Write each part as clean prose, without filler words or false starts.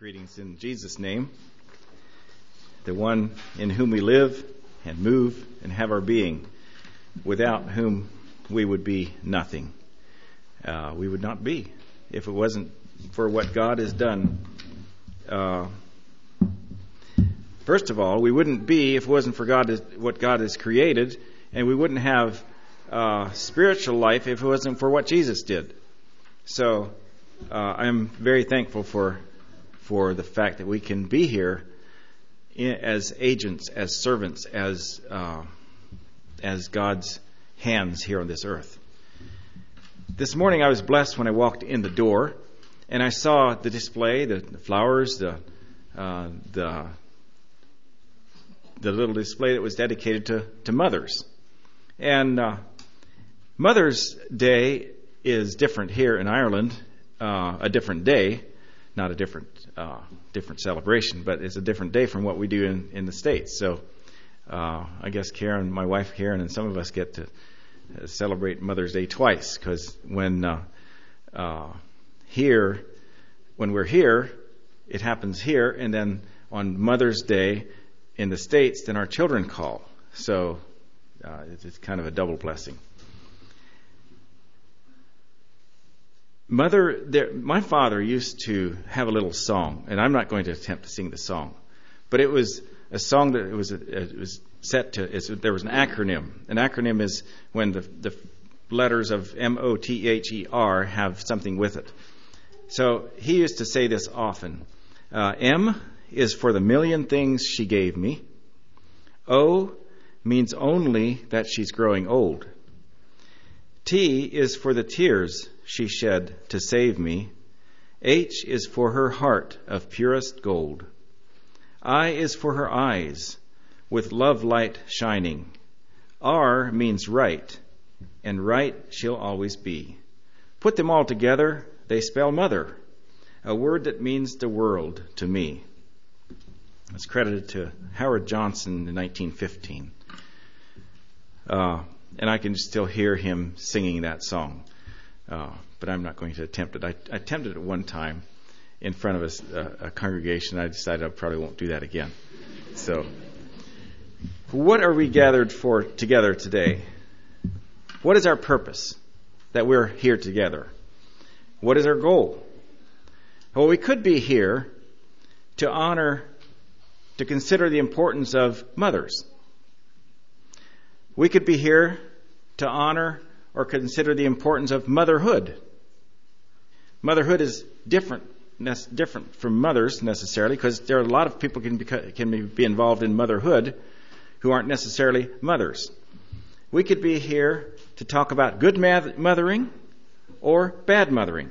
Greetings in Jesus' name, the one in whom we live and move and have our being, without whom we would be nothing. We would not be if it wasn't for what God has done. First of all, we wouldn't be if it wasn't for what God has created, and we wouldn't have spiritual life if it wasn't for what Jesus did. So I'm very thankful for the fact that we can be here as agents, as servants, as God's hands here on this earth. This morning I was blessed when I walked in the door and I saw the display, the flowers, the little display that was dedicated to mothers. And Mother's Day is different here in Ireland, a different day, not a different celebration, but it's a different day from what we do in the States. So I guess Karen, my wife Karen, and some of us get to celebrate Mother's Day twice, because when we're here, it happens here, and then on Mother's Day in the States, then our children call. So it's kind of a double blessing. My father used to have a little song, and I'm not going to attempt to sing the song, but it was a song that it was set to. There was an acronym. An acronym is when the letters of MOTHER have something with it. So he used to say this often. M is for the million things she gave me. O means only that she's growing old. T is for the tears she shed to save me. H is for her heart of purest gold. I is for her eyes with love light shining. R means right, and right she'll always be. Put them all together, they spell mother, a word that means the world to me. It's credited to Howard Johnson in 1915. And I can still hear him singing that song. But I'm not going to attempt it. I attempted it one time in front of a congregation. I decided I probably won't do that again. So, what are we gathered for together today? What is our purpose that we're here together? What is our goal? Well, we could be here to consider the importance of mothers. We could be here to honor or consider the importance of motherhood. Motherhood is different from mothers necessarily, because there are a lot of people can be involved in motherhood who aren't necessarily mothers. We could be here to talk about good mothering or bad mothering.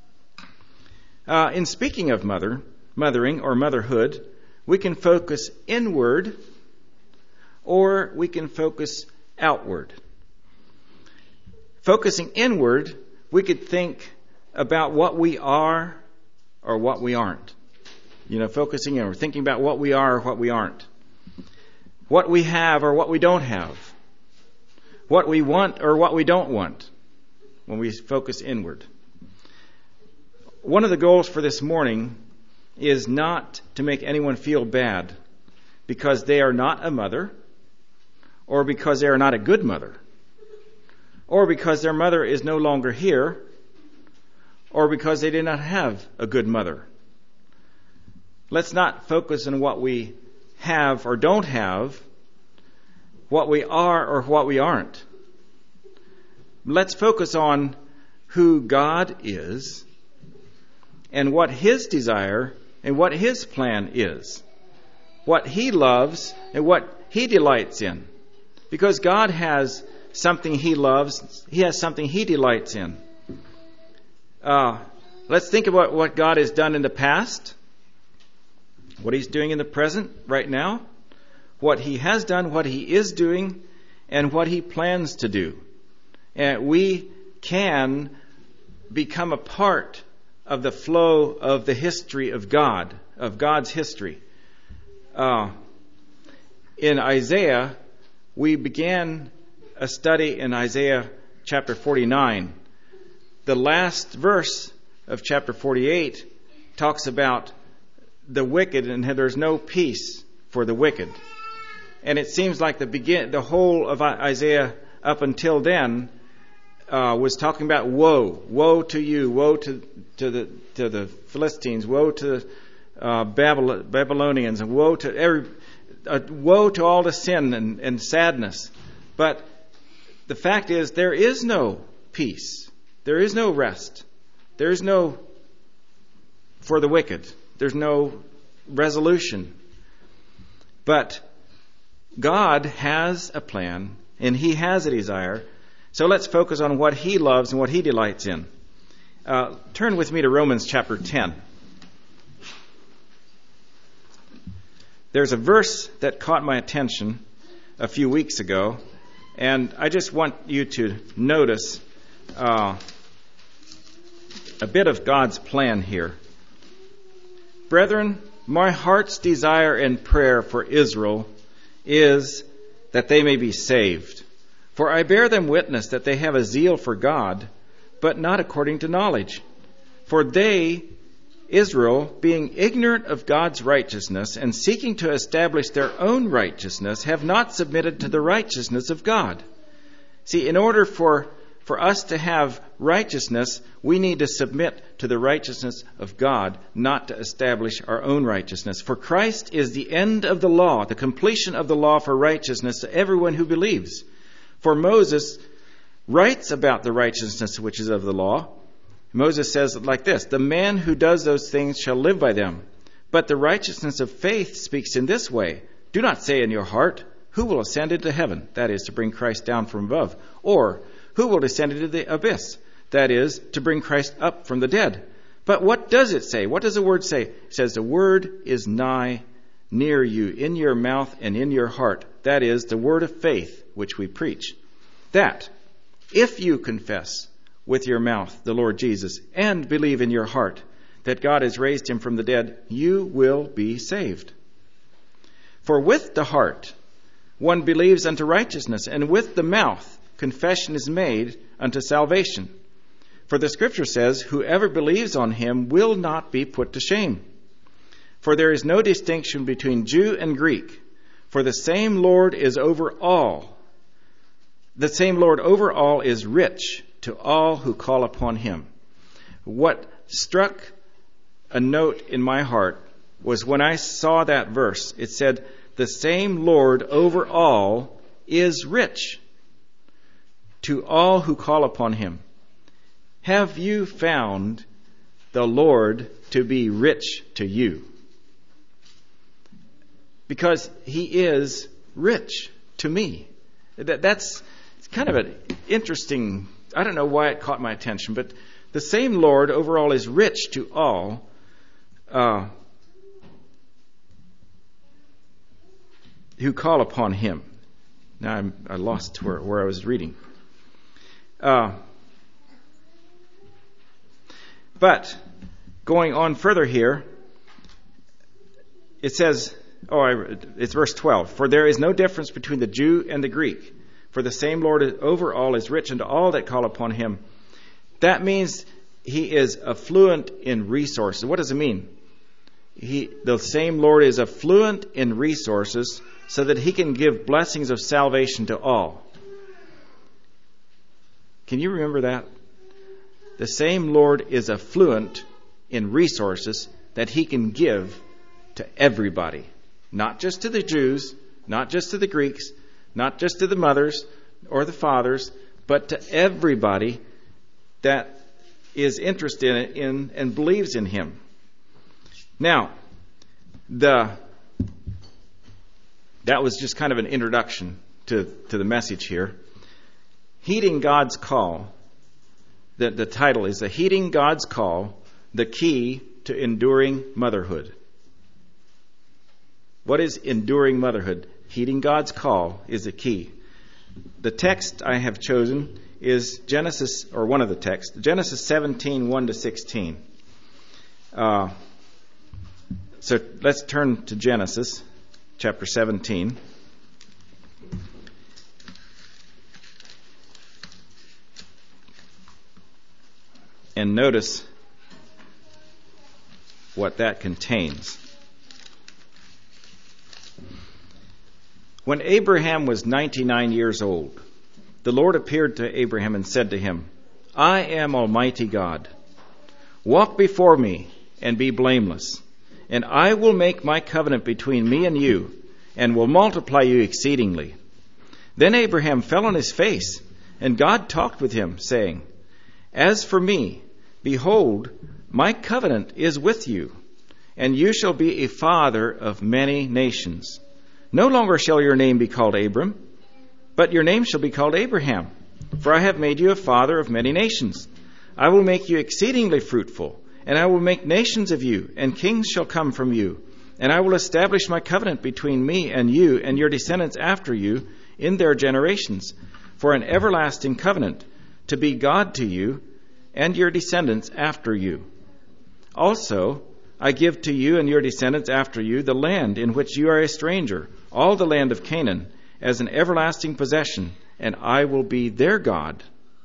In speaking of mothering or motherhood, we can focus inward or we can focus outward. Focusing inward, we could think about what we are or what we aren't. Focusing inward, thinking about what we are or what we aren't. What we have or what we don't have. What we want or what we don't want when we focus inward. One of the goals for this morning is not to make anyone feel bad because they are not a mother, or because they are not a good mother, or because their mother is no longer here, or because they did not have a good mother. Let's not focus on what we have or don't have, what we are or what we aren't. Let's focus on who God is and what His desire and what His plan is, what He loves and what He delights in. Because God has something He loves, He has something He delights in. Let's think about what God has done in the past, what He's doing in the present, right now, what He has done, what He is doing, and what He plans to do. And we can become a part of the flow of the history of God, of God's history. In Isaiah, we began a study in Isaiah chapter 49. The last verse of chapter 48 talks about the wicked, and there's no peace for the wicked. And it seems like the whole of Isaiah up until then was talking about woe to you, woe to the Philistines, woe to Babylonians, and woe to all the sin and sadness. But the fact is, there is no peace. There is no rest. There is no for the wicked. There's no resolution. But God has a plan, and He has a desire. So let's focus on what He loves and what He delights in. Turn with me to Romans chapter 10. There's a verse that caught my attention a few weeks ago, and I just want you to notice a bit of God's plan here. Brethren, my heart's desire and prayer for Israel is that they may be saved. For I bear them witness that they have a zeal for God, but not according to knowledge. For they, Israel, being ignorant of God's righteousness and seeking to establish their own righteousness, have not submitted to the righteousness of God. See, in order for us to have righteousness, we need to submit to the righteousness of God, not to establish our own righteousness. For Christ is the end of the law, the completion of the law for righteousness to everyone who believes. For Moses writes about the righteousness which is of the law. Moses says it like this: the man who does those things shall live by them. But the righteousness of faith speaks in this way: do not say in your heart, who will ascend into heaven? That is, to bring Christ down from above. Or, who will descend into the abyss? That is, to bring Christ up from the dead. But what does it say? What does the word say? It says, the word is nigh, near you, in your mouth and in your heart. That is, the word of faith which we preach. That, if you confess with your mouth the Lord Jesus and believe in your heart that God has raised him from the dead, you will be saved. For with the heart one believes unto righteousness, and with the mouth confession is made unto salvation. For the Scripture says, whoever believes on him will not be put to shame. For there is no distinction between Jew and Greek, for the same Lord is over all. The same Lord over all is rich to all who call upon him. What struck a note in my heart was when I saw that verse. It said, the same Lord over all is rich to all who call upon him. Have you found the Lord to be rich to you? Because he is rich to me. That's kind of an interesting, I don't know why it caught my attention, but the same Lord overall is rich to all who call upon him. Now I lost where I was reading. But going on further here, it says, it's verse 12. For there is no difference between the Jew and the Greek, for the same Lord over all is rich unto all that call upon him. That means he is affluent in resources. What does it mean? The same Lord is affluent in resources so that he can give blessings of salvation to all. Can you remember that? The same Lord is affluent in resources that he can give to everybody. Not just to the Jews, not just to the Greeks, not just to the mothers or the fathers, but to everybody that is interested in and believes in him. Now, that was just kind of an introduction to the message here. Heeding God's Call. The title is Heeding God's Call, the Key to Enduring Motherhood. What is enduring motherhood? Heeding God's call is the key. The text I have chosen is Genesis, or one of the texts, Genesis 17, 1 to 16. So let's turn to Genesis chapter 17. And notice what that contains. When Abraham was 99 years old, the Lord appeared to Abraham and said to him, I am Almighty God. Walk before me and be blameless, and I will make my covenant between me and you, and will multiply you exceedingly. Then Abraham fell on his face, and God talked with him, saying, As for me, behold, my covenant is with you, and you shall be a father of many nations. No longer shall your name be called Abram, but your name shall be called Abraham, for I have made you a father of many nations. I will make you exceedingly fruitful, and I will make nations of you, and kings shall come from you. And I will establish my covenant between me and you and your descendants after you in their generations, for an everlasting covenant, to be God to you and your descendants after you. Also, I give to you and your descendants after you the land in which you are a stranger, all the land of Canaan, as an everlasting possession, and I will be their God.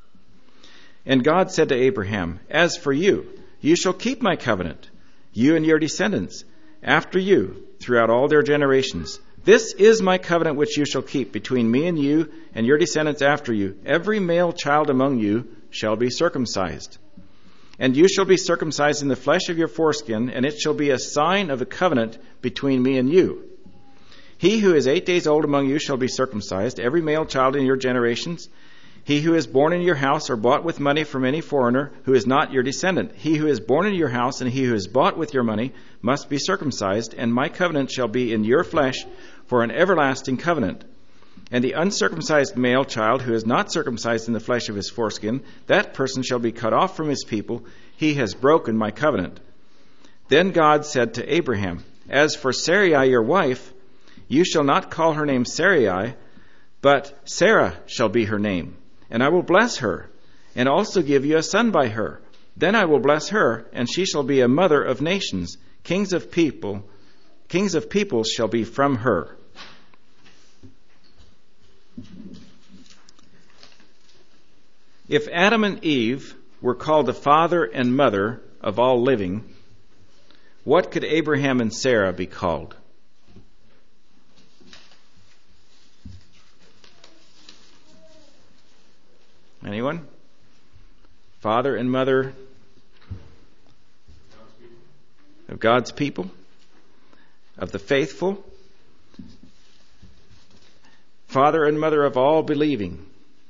And God said to Abraham, As for you, you shall keep my covenant, you and your descendants after you, throughout all their generations. This is my covenant which you shall keep between me and you and your descendants after you. Every male child among you shall be circumcised. And you shall be circumcised in the flesh of your foreskin, and it shall be a sign of the covenant between me and you. He who is 8 days old among you shall be circumcised, every male child in your generations. He who is born in your house or bought with money from any foreigner who is not your descendant. He who is born in your house and he who is bought with your money must be circumcised, and my covenant shall be in your flesh for an everlasting covenant. And the uncircumcised male child who is not circumcised in the flesh of his foreskin, that person shall be cut off from his people. He has broken my covenant. Then God said to Abraham, As for Sarai your wife, you shall not call her name Sarai, but Sarah shall be her name. And I will bless her, and also give you a son by her. Then I will bless her, and she shall be a mother of nations. Kings of peoples shall be from her. If Adam and Eve were called the father and mother of all living, what could Abraham and Sarah be called? Anyone? Father and mother of God's people, of the faithful, father and mother of all believing.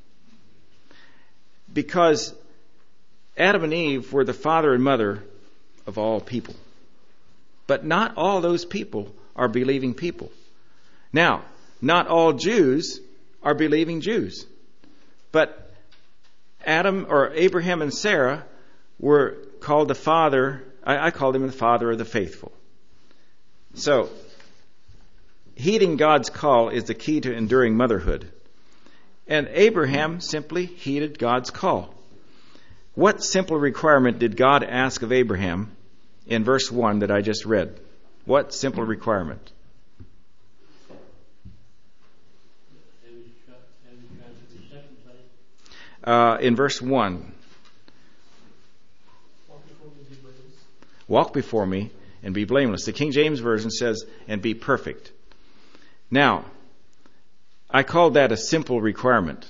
Because Adam and Eve were the father and mother of all people. But not all those people are believing people. Now, not all Jews are believing Jews. But Adam or Abraham and Sarah were called the father, I called him the father of the faithful. So, heeding God's call is the key to enduring motherhood. And Abraham simply heeded God's call. What simple requirement did God ask of Abraham in verse 1 that I just read? What simple requirement? In verse 1, walk before me and be blameless. The King James Version says, and be perfect. Now, I call that a simple requirement.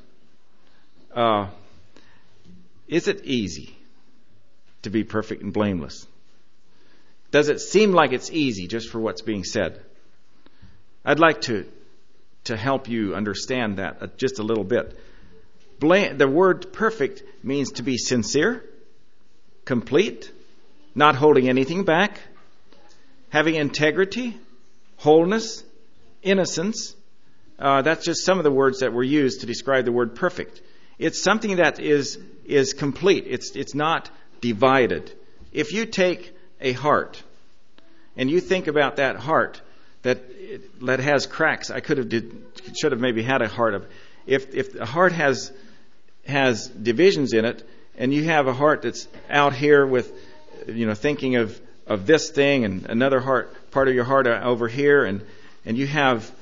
Is it easy to be perfect and blameless? Does it seem like it's easy just for what's being said? I'd like to help you understand that just a little bit. The word perfect means to be sincere, complete, not holding anything back, having integrity, wholeness, innocence. That's just some of the words that were used to describe the word perfect. It's something that is complete. It's not divided. If you take a heart and you think about that heart that has cracks, should have maybe had a heart of. If the heart has divisions in it, and you have a heart that's out here with, thinking of this thing, and another part of your heart over here, and you have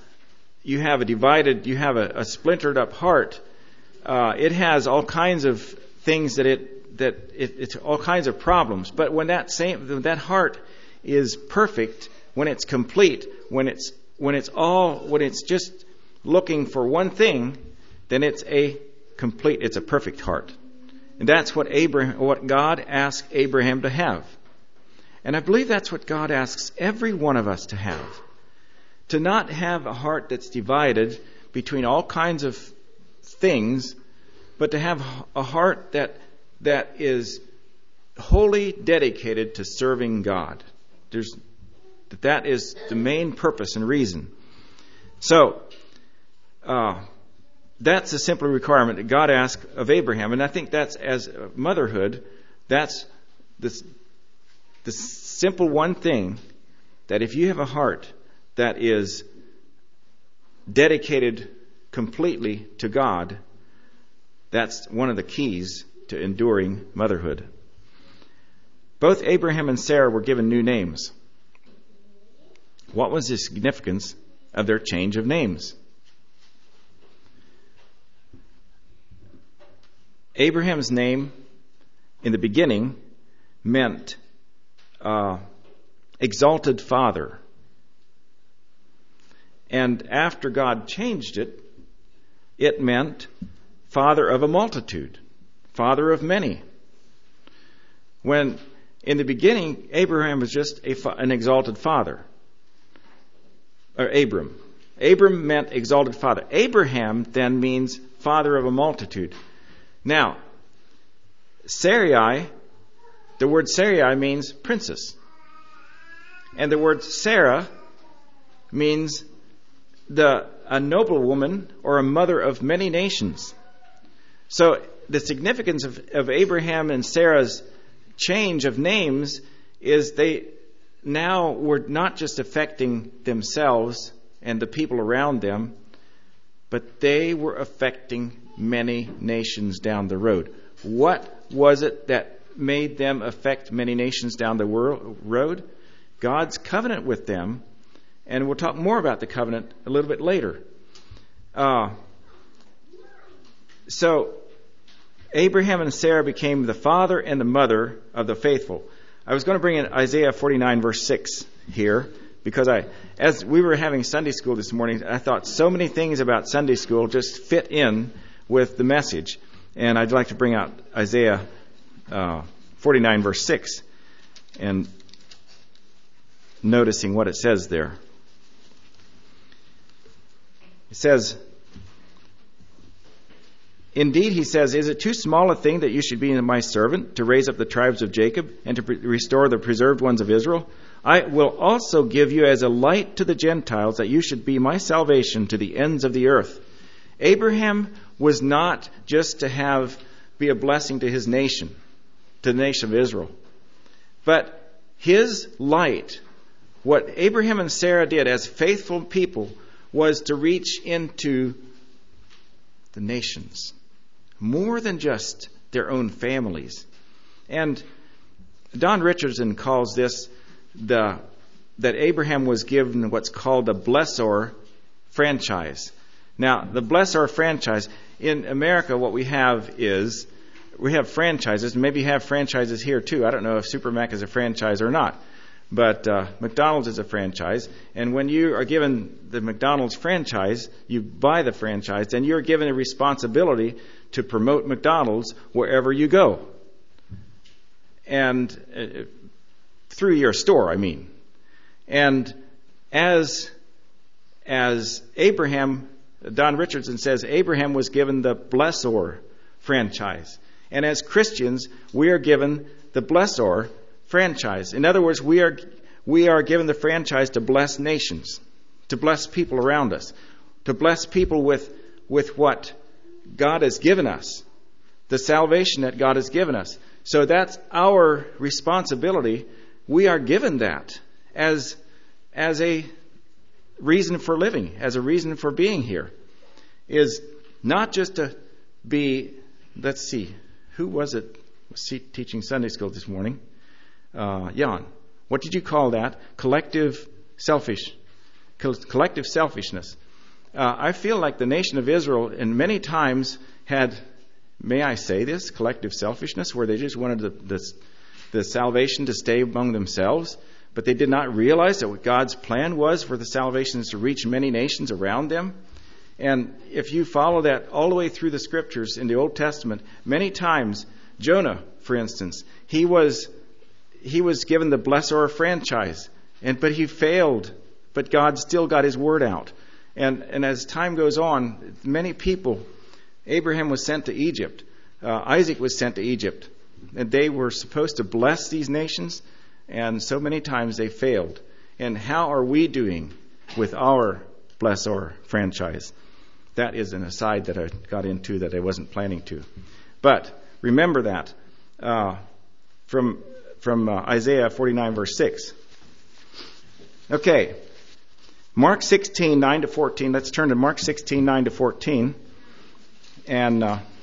a splintered up heart. It has all kinds of things it's all kinds of problems. But when that heart is perfect, when it's complete, when it's looking for one thing, then it's a perfect heart. And that's what God asked Abraham to have. And I believe that's what God asks every one of us to have. To not have a heart that's divided between all kinds of things, but to have a heart that is wholly dedicated to serving God. That is the main purpose and reason. So, that's a simple requirement that God asked of Abraham. And I think that's, as motherhood, that's the simple one thing, that if you have a heart that is dedicated completely to God, that's one of the keys to enduring motherhood. Both Abraham and Sarah were given new names. What was the significance of their change of names? Abraham's name in the beginning meant exalted father. And after God changed it, it meant father of a multitude, father of many. When in the beginning, Abraham was just an exalted father. Or Abram. Abram meant exalted father. Abraham then means father of a multitude. Now, Sarai, the word Sarai means princess. And the word Sarah means a noble woman or a mother of many nations. So the significance of Abraham and Sarah's change of names is they now were not just affecting themselves and the people around them, but they were affecting many nations down the road. What was it that made them affect many nations down the road? God's covenant with them, and we'll talk more about the covenant a little bit later. So Abraham and Sarah became the father and the mother of the faithful. I was going to bring in Isaiah 49 verse 6 here, because as we were having Sunday school this morning, I thought so many things about Sunday school just fit in with the message. And I'd like to bring out Isaiah 49 verse 6 and noticing what it says there. It says, indeed, he says, is it too small a thing that you should be my servant, to raise up the tribes of Jacob and to restore the preserved ones of Israel? I will also give you as a light to the Gentiles, that you should be my salvation to the ends of the earth. Abraham was not just to be a blessing to his nation, to the nation of Israel. But his light, what Abraham and Sarah did as faithful people, was to reach into the nations, more than just their own families. And Don Richardson calls this that Abraham was given what's called the Blessor franchise. Now, the Blessor franchise, in America, what we have is, we have franchises. Maybe you have franchises here too. I don't know if Supermac is a franchise or not. But McDonald's is a franchise. And when you are given the McDonald's franchise, you buy the franchise, then you're given a responsibility to promote McDonald's wherever you go. And through your store, I mean. And as Abraham, Don Richardson says, Abraham was given the Blessor franchise. And as Christians, we are given the Blessor franchise. In other words, we are given the franchise to bless nations, to bless people around us, to bless people with what God has given us, the salvation that God has given us. So that's our responsibility. We are given that as a reason for living, as a reason for being here, is not just to be, let's see, who was it teaching Sunday school this morning? Jan, what did you call that? Collective selfishness. I feel like the nation of Israel, in many times, had, may I say this, collective selfishness, where they just wanted the salvation to stay among themselves, but they did not realize that what God's plan was for the salvation is to reach many nations around them. And if you follow that all the way through the scriptures in the Old Testament, many times, Jonah, for instance, he was given the blessor franchise, but he failed, but God still got his word out. And as time goes on, many people, Abraham was sent to Egypt, Isaac was sent to Egypt, and they were supposed to bless these nations, and so many times they failed. And how are we doing with our blessor franchise? That is an aside that I got into that I wasn't planning to. But remember that from Isaiah 49, verse 6. Okay, Mark 16, 9 to 14. Let's turn to Mark 16, 9 to 14. And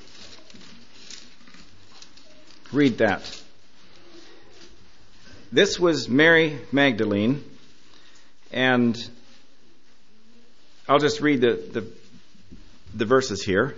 read that. This was Mary Magdalene, and I'll just read the verses here.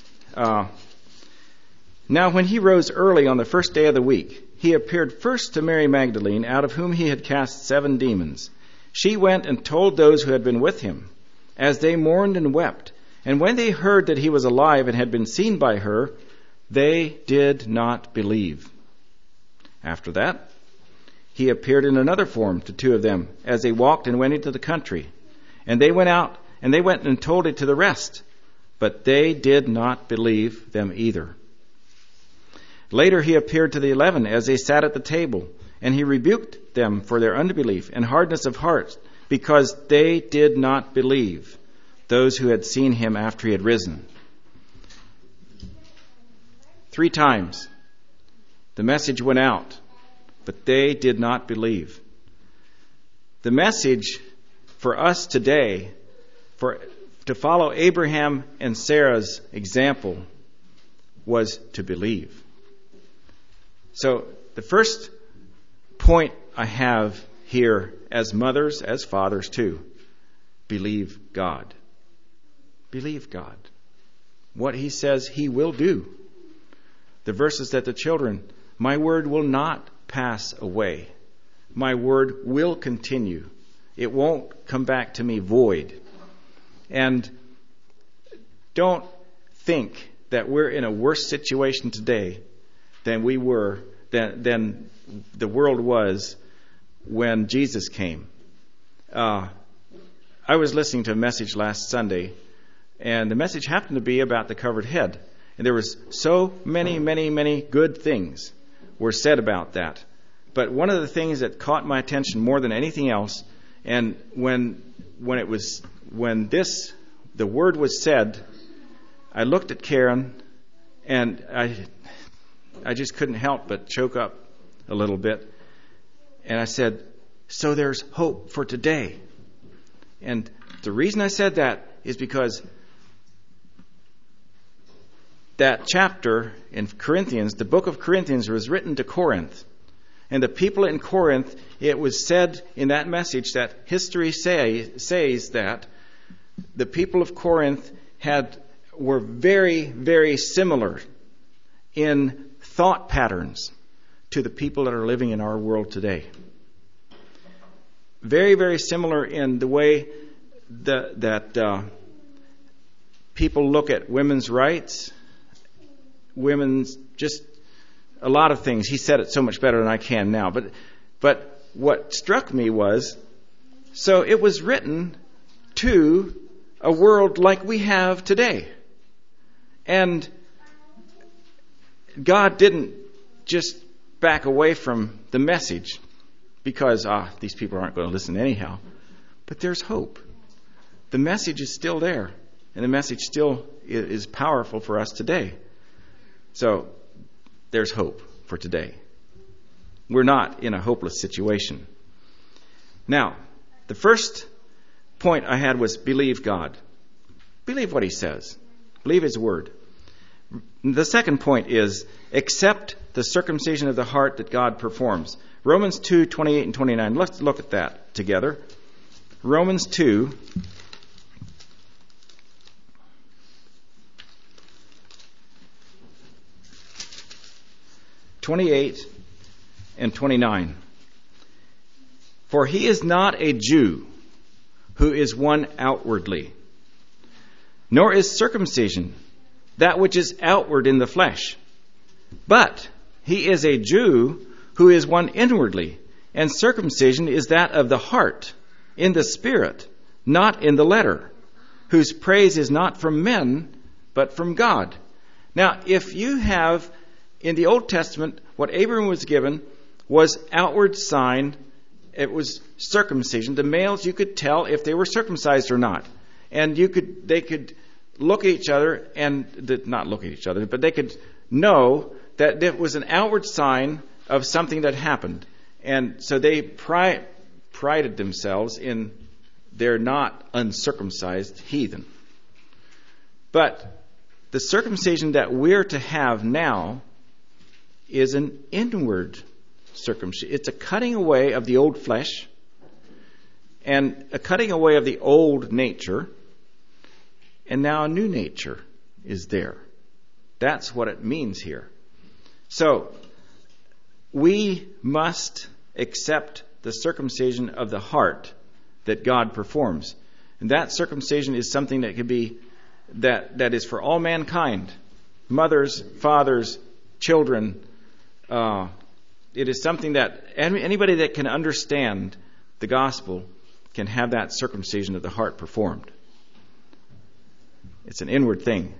Now when he rose early on the first day of the week, he appeared first to Mary Magdalene, out of whom he had cast 7 demons. She went and told those who had been with him, as they mourned and wept. And when they heard that he was alive and had been seen by her, they did not believe. After that, he appeared in another form to 2 of them, as they walked and went into the country. And they went out, and they went and told it to the rest, but they did not believe them either. Later he appeared to the 11 as they sat at the table, and he rebuked them for their unbelief and hardness of heart, because they did not believe those who had seen him after he had risen. 3 times the message went out, but they did not believe. The message for us today, to follow Abraham and Sarah's example, was to believe. So the first point I have here, as mothers, as fathers too, believe God. Believe God. What he says he will do. The verses that the children, my word will not pass away. My word will continue. It won't come back to me void. And don't think that we're in a worse situation today than we were, than the world was when Jesus came. I was listening to a message last Sunday, and the message happened to be about the covered head. And there was so many good things were said about that. But one of the things that caught my attention more than anything else, and when the word was said, I looked at Karen, and I just couldn't help but choke up a little bit. And I said, so there's hope for today. And the reason I said that is because that chapter in Corinthians, the book of Corinthians, was written to Corinth. And the people in Corinth, it was said in that message that history says that the people of Corinth were very, very similar in thought patterns to the people that are living in our world today. Very, very similar in the way that people look at women's rights, women's, just a lot of things. He said it so much better than I can now. But what struck me was, so it was written to a world like we have today. And God didn't just back away from the message because these people aren't going to listen anyhow. But there's hope. The message is still there, and the message still is powerful for us today. So there's hope for today. We're not in a hopeless situation. Now, the first point I had was believe God. Believe what he says. Believe his word. The second point is accept the circumcision of the heart that God performs. Romans 2, 28 and 29. Let's look at that together. Romans 2. (28) and 29. For he is not a Jew who is one outwardly, nor is circumcision that which is outward in the flesh. But he is a Jew who is one inwardly, and circumcision is that of the heart, in the spirit, not in the letter, whose praise is not from men, but from God. Now, if you have, in the Old Testament, what Abraham was given was outward sign, it was circumcision. The males, you could tell if they were circumcised or not. And they could look at each other and, not look at each other, but they could know that it was an outward sign of something that happened. And so they prided themselves in their not uncircumcised heathen. But the circumcision that we're to have now is an inward circumcision. It's a cutting away of the old flesh and a cutting away of the old nature, and now a new nature is there. That's what it means here. So, we must accept the circumcision of the heart that God performs. And that circumcision is something that could be, that is for all mankind. Mothers, fathers, children. It is something that anybody that can understand the gospel can have that circumcision of the heart performed. It's an inward thing.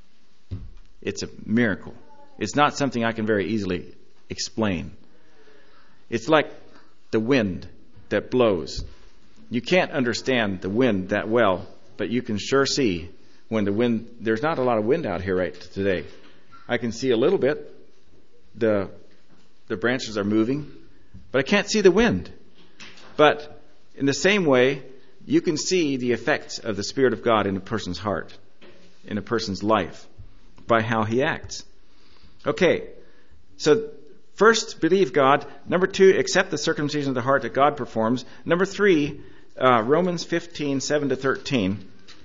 It's a miracle. It's not something I can very easily explain. It's like the wind that blows. You can't understand the wind that well, but you can sure see when the wind, there's not a lot of wind out here right today. I can see a little bit. The branches are moving, but I can't see the wind. But in the same way, you can see the effects of the Spirit of God in a person's heart, in a person's life, by how he acts. Okay, so first, believe God. Number 2, accept the circumcision of the heart that God performs. Number 3, Romans 15, 7 to 13.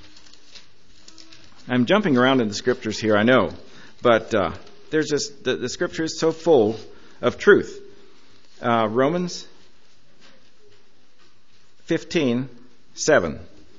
I'm jumping around in the scriptures here, I know, but there's just the scripture is so full of truth. Romans 15, 7.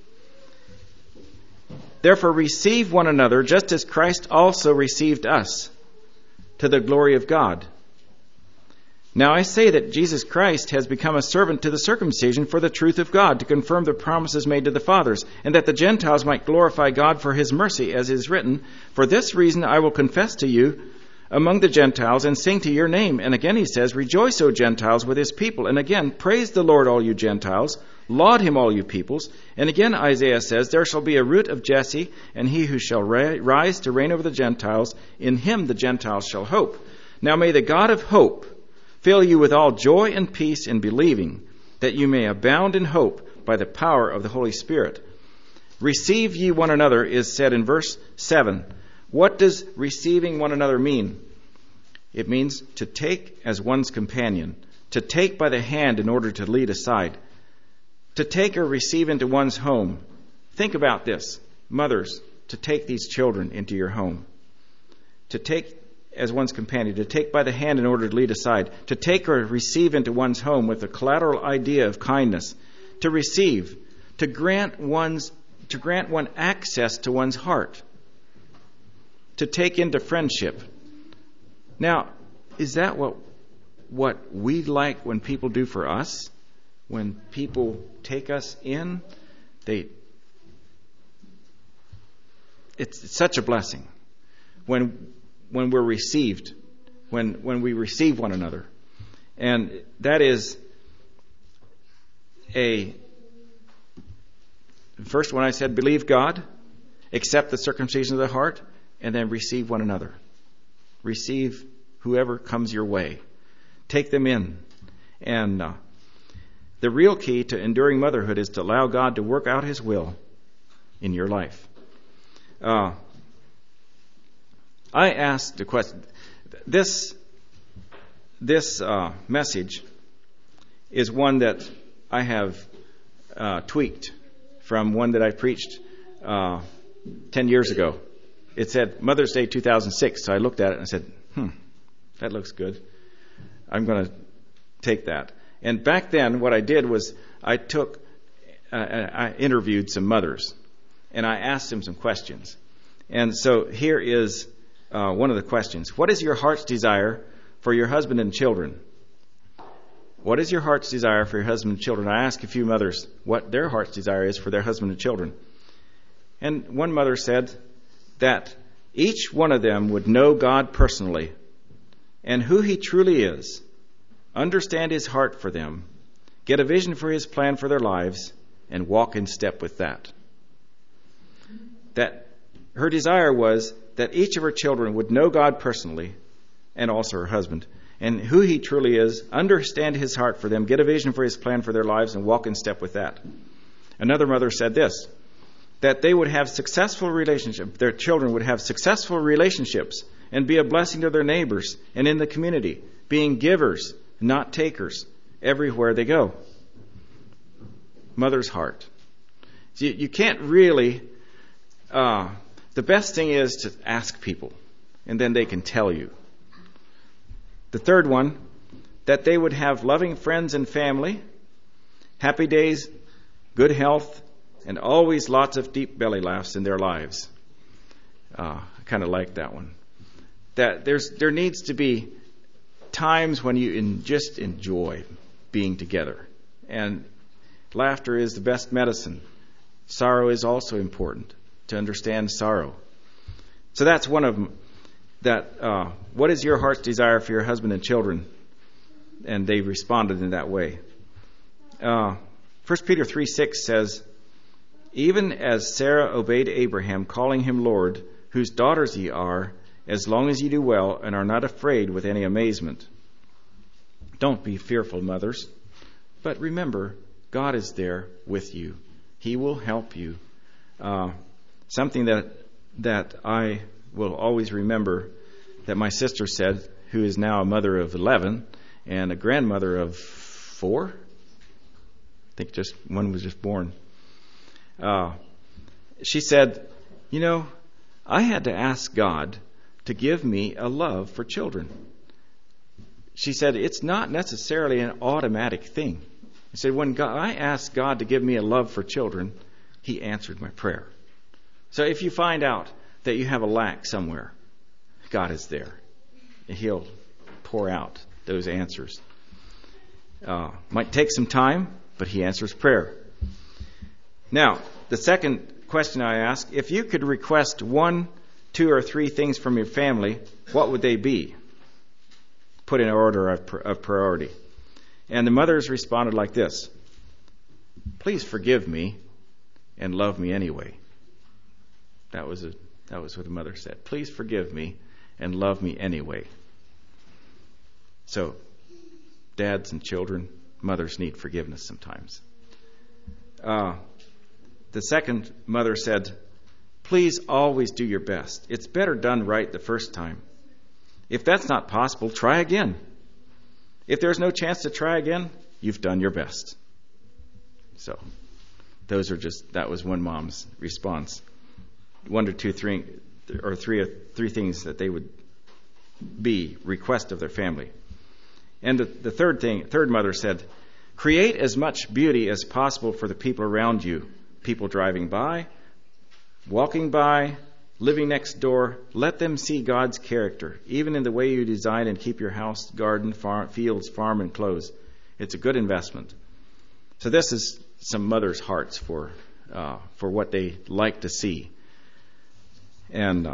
Therefore receive one another, just as Christ also received us, to the glory of God. Now I say that Jesus Christ has become a servant to the circumcision for the truth of God, to confirm the promises made to the fathers, and that the Gentiles might glorify God for his mercy, as is written, For this reason I will confess to you among the Gentiles and sing to your name. And again he says, Rejoice, O Gentiles, with his people. And again, praise the Lord, all you Gentiles. Laud him, all you peoples. And again Isaiah says, There shall be a root of Jesse, and he who shall rise to reign over the Gentiles, in him the Gentiles shall hope. Now may the God of hope fill you with all joy and peace in believing, that you may abound in hope by the power of the Holy Spirit. Receive ye one another is said in verse 7. What does receiving one another mean? It means to take as one's companion, to take by the hand in order to lead aside, to take or receive into one's home. Think about this, mothers, to take these children into your home, to take as one's companion, to take by the hand in order to lead aside, to take or receive into one's home with the collateral idea of kindness, to receive, to grant one access to one's heart, to take into friendship. Now, is that what we like when people do for us? When people take us in, it's such a blessing when we're received, when we receive one another. And that is first when I said believe God, accept the circumcision of the heart, and then receive one another. Receive whoever comes your way. Take them in. And the real key to enduring motherhood is to allow God to work out his will in your life. I asked the question. This message is one that I have tweaked from one that I preached 10 years ago. It said Mother's Day 2006, so I looked at it and I said, that looks good. I'm going to take that. And back then, what I did was I interviewed some mothers, and I asked him some questions. And so here is one of the questions. What is your heart's desire for your husband and children? What is your heart's desire for your husband and children? I asked a few mothers what their heart's desire is for their husband and children. And one mother said that each one of them would know God personally and who He truly is, understand His heart for them, get a vision for His plan for their lives, and walk in step with that. That her desire was that each of her children would know God personally, and also her husband, and who He truly is, understand His heart for them, get a vision for His plan for their lives, and walk in step with that. Another mother said this, that they would have successful relationships, their children would have successful relationships and be a blessing to their neighbors and in the community, being givers, not takers, everywhere they go. Mother's heart. You can't really, the best thing is to ask people, and then they can tell you. The third one, that they would have loving friends and family, happy days, good health, and always lots of deep belly laughs in their lives. I kind of like that one. That there needs to be times when you just enjoy being together. And laughter is the best medicine. Sorrow is also important, to understand sorrow. So that's one of them. That what is your heart's desire for your husband and children? And they responded in that way. 1 Peter 3:6 says, even as Sarah obeyed Abraham, calling him Lord, whose daughters ye are, as long as ye do well and are not afraid with any amazement. Don't be fearful, mothers, but remember, God is there with you. He will help you. Something that I will always remember that my sister said, who is now a mother of 11 and a grandmother of 4. I think just one was just born. She said, I had to ask God to give me a love for children. She said, it's not necessarily an automatic thing. She said, when I asked God to give me a love for children, He answered my prayer. So if you find out that you have a lack somewhere, God is there. And He'll pour out those answers. Might take some time, but He answers prayer. Now, the second question I ask, if you could request 1, 2, or 3 things from your family, what would they be? Put in order of priority. And the mothers responded like this. Please forgive me and love me anyway. That was what the mother said. Please forgive me and love me anyway. So, dads and children, mothers need forgiveness sometimes. The second mother said, please always do your best. It's better done right the first time. If that's not possible, try again. If there's no chance to try again, you've done your best. So, that was one mom's response. 1 to 2, 3, or three things that they would be request of their family. And the third mother said, create as much beauty as possible for the people around you. People driving by, walking by, living next door. Let them see God's character, even in the way you design and keep your house, garden, fields, farm, and clothes. It's a good investment. So this is some mothers' hearts for what they like to see. And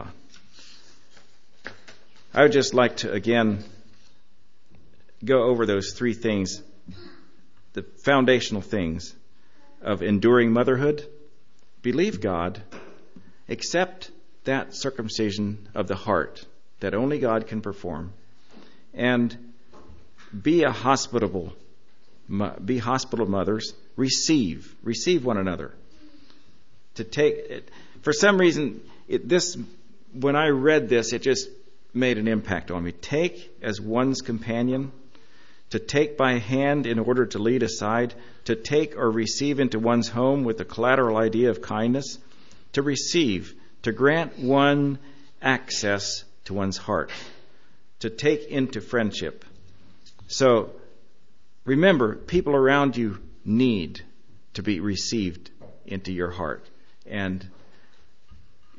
I would just like to, again, go over those 3 things, the foundational things of enduring motherhood. Believe God, accept that circumcision of the heart that only God can perform, and be hospitable mothers. Receive one another. To take it, for some reason, when I read this, it just made an impact on me. Take as one's companion, to take by hand in order to lead aside, to take or receive into one's home with the collateral idea of kindness, to receive, to grant one access to one's heart, to take into friendship. So remember, people around you need to be received into your heart. And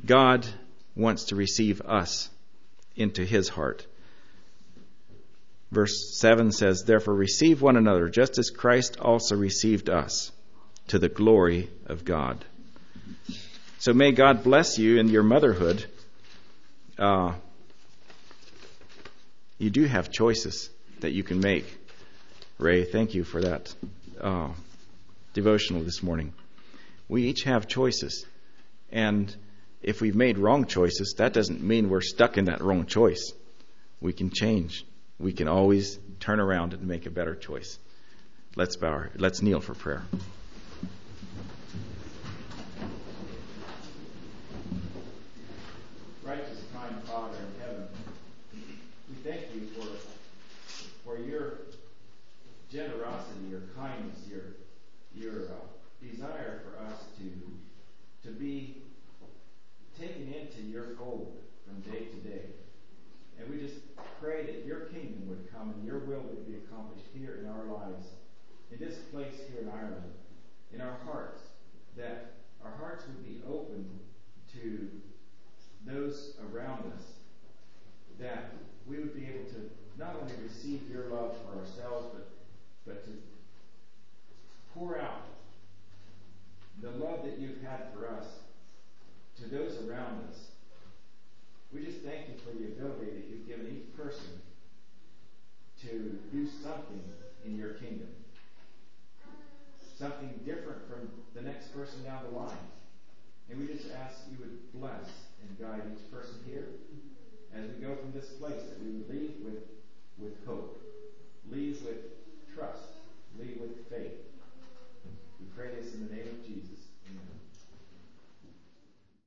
God wants to receive us into his heart. Verse 7 says, "Therefore receive one another, just as Christ also received us, to the glory of God." So may God bless you in your motherhood. You do have choices that you can make. Ray, thank you for that devotional this morning. We each have choices. And if we've made wrong choices, that doesn't mean we're stuck in that wrong choice. We can change. We can always turn around and make a better choice. Let's kneel for prayer. Righteous, kind Father in heaven, we thank you for your generosity, your kindness, your desire for us to be taken into your fold from day to day. And we just pray that your kingdom would come and your will would be accomplished here in our lives, in this place here in Ireland, in our hearts, that our hearts would be open to those around us, that we would be able to not only receive your love for ourselves, but to pour out the love that you've had for us to those around us. We just thank you for the ability that you've given each person to do something in your kingdom. Something different from the next person down the line. And we just ask you would bless and guide each person here as we go from this place, that we would leave with hope, leave with trust, leave with faith. We pray this in the name of